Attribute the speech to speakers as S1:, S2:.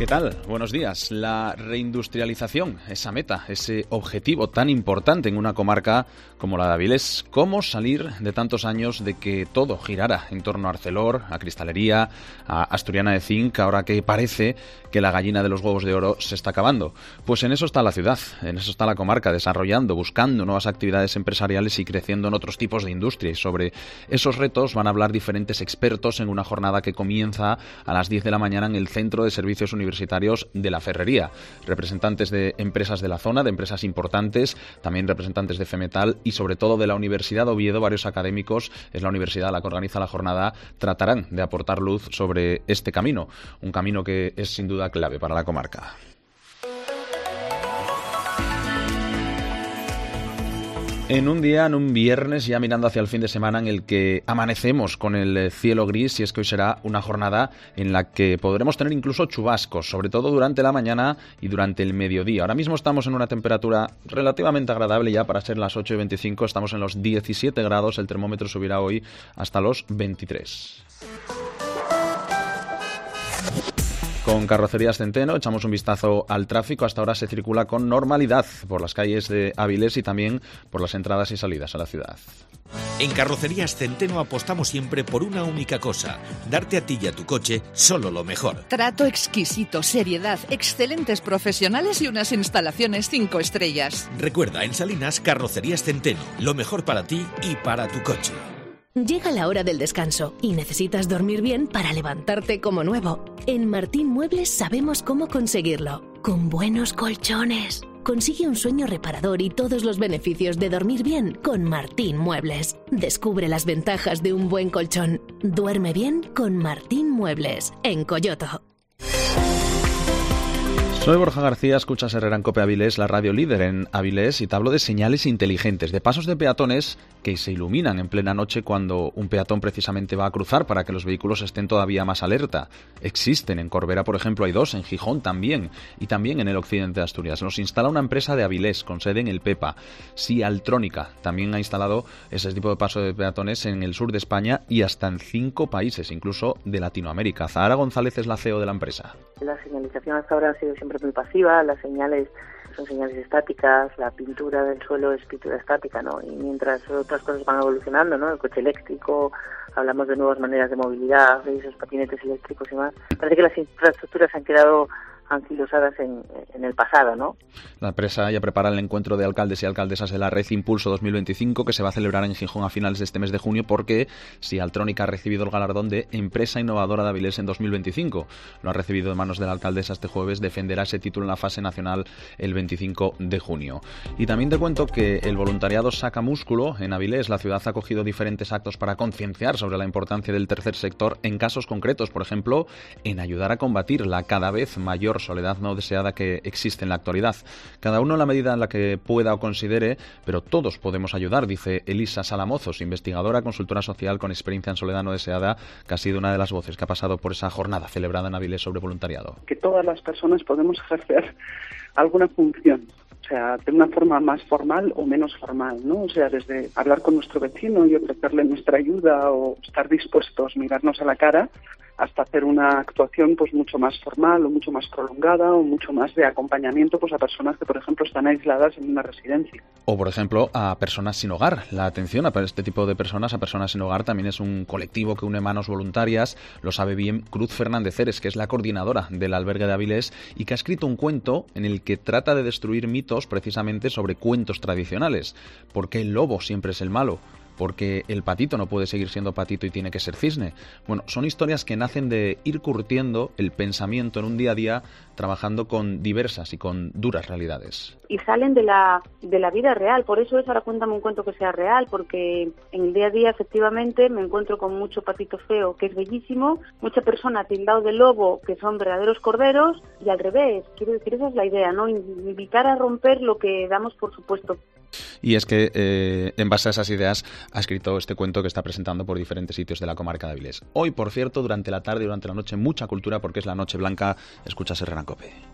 S1: ¿Qué tal? Buenos días. La reindustrialización, esa meta, ese objetivo tan importante en una comarca como la de Avilés. ¿Cómo salir de tantos años de que todo girara en torno a Arcelor, a Cristalería, a Asturiana de Zinc, ahora que parece que la gallina de los huevos de oro se está acabando? Pues en eso está la ciudad, en eso está la comarca, desarrollando, buscando nuevas actividades empresariales y creciendo en otros tipos de industria. Y sobre esos retos van a hablar diferentes expertos en una jornada que comienza a las 10 de la mañana en el Centro de Servicios Universitarios de la Ferrería. Representantes de empresas de la zona, de empresas importantes, también representantes de FEMetal y sobre todo de la Universidad de Oviedo, varios académicos, es la universidad la que organiza la jornada, tratarán de aportar luz sobre este camino, un camino que es sin duda clave para la comarca. En un día, en un viernes, ya mirando hacia el fin de semana en el que amanecemos con el cielo gris, y es que hoy será una jornada en la que podremos tener incluso chubascos, sobre todo durante la mañana y durante el mediodía. Ahora mismo estamos en una temperatura relativamente agradable ya para ser las 8:25, estamos en los 17 grados, el termómetro subirá hoy hasta los 23. Con Carrocerías Centeno echamos un vistazo al tráfico. Hasta ahora se circula con normalidad por las calles de Avilés y también por las entradas y salidas a la ciudad.
S2: En Carrocerías Centeno apostamos siempre por una única cosa: darte a ti y a tu coche solo lo mejor.
S3: Trato exquisito, seriedad, excelentes profesionales y unas instalaciones 5 estrellas.
S2: Recuerda, en Salinas, Carrocerías Centeno, lo mejor para ti y para tu coche.
S4: Llega la hora del descanso y necesitas dormir bien para levantarte como nuevo. En Martín Muebles sabemos cómo conseguirlo. Con buenos colchones. Consigue un sueño reparador y todos los beneficios de dormir bien con Martín Muebles. Descubre las ventajas de un buen colchón. Duerme bien con Martín Muebles, en Coyoto.
S1: Soy Borja García, escuchas Herrera en COPE Avilés, la radio líder en Avilés, y te hablo de señales inteligentes, de pasos de peatones que se iluminan en plena noche cuando un peatón precisamente va a cruzar para que los vehículos estén todavía más alerta. Existen en Corbera, por ejemplo, hay 2, en Gijón también, y también en el occidente de Asturias. Los instala una empresa de Avilés con sede en el Pepa. Sialtrónica también ha instalado ese tipo de pasos de peatones en el sur de España y hasta en 5 países, incluso de Latinoamérica. Zahara González es la CEO de la empresa.
S5: La señalización hasta ahora ha sido siempre muy pasiva, las señales son señales estáticas, la pintura del suelo es pintura estática, ¿no? Y mientras otras cosas van evolucionando, ¿no? El coche eléctrico, hablamos de nuevas maneras de movilidad, de esos patinetes eléctricos y más. Parece que las infraestructuras han quedado anquilosadas en el pasado, ¿no?
S1: La empresa ya prepara el encuentro de alcaldes y alcaldesas de la Red Impulso 2025 que se va a celebrar en Gijón a finales de este mes de junio porque Sialtrónica ha recibido el galardón de Empresa Innovadora de Avilés en 2025. Lo ha recibido de manos de la alcaldesa este jueves, defenderá ese título en la fase nacional el 25 de junio. Y también te cuento que el voluntariado saca músculo en Avilés. La ciudad ha acogido diferentes actos para concienciar sobre la importancia del tercer sector en casos concretos, por ejemplo, en ayudar a combatir la cada vez mayor soledad no deseada que existe en la actualidad. Cada uno en la medida en la que pueda o considere, pero todos podemos ayudar, dice Elisa Salamozos, investigadora, consultora social con experiencia en soledad no deseada, que ha sido una de las voces que ha pasado por esa jornada celebrada en Avilés sobre voluntariado.
S6: Que todas las personas podemos ejercer alguna función, o sea, de una forma más formal o menos formal, ¿no? O sea, desde hablar con nuestro vecino y ofrecerle nuestra ayuda o estar dispuestos a mirarnos a la cara, hasta hacer una actuación pues mucho más formal o mucho más prolongada o mucho más de acompañamiento pues a personas que, por ejemplo, están aisladas en una residencia.
S1: O, por ejemplo, a personas sin hogar. La atención a este tipo de personas, a personas sin hogar, también es un colectivo que une manos voluntarias. Lo sabe bien Cruz Fernández Eres, que es la coordinadora del albergue de Avilés y que ha escrito un cuento en el que trata de destruir mitos precisamente sobre cuentos tradicionales. ¿Por qué el lobo siempre es el malo? Porque el patito no puede seguir siendo patito y tiene que ser cisne. Bueno, son historias que nacen de ir curtiendo el pensamiento en un día a día, trabajando con diversas y con duras realidades.
S5: Y salen de la vida real, por eso es ahora cuéntame un cuento que sea real, porque en el día a día efectivamente me encuentro con mucho patito feo, que es bellísimo, mucha persona tildado de lobo, que son verdaderos corderos, y al revés, quiero decir, esa es la idea, ¿no? Invitar a romper lo que damos por supuesto.
S1: Y es que, en base a esas ideas, ha escrito este cuento que está presentando por diferentes sitios de la comarca de Avilés. Hoy, por cierto, durante la tarde y durante la noche, mucha cultura, porque es la Noche Blanca. Escuchas Herrera en COPE.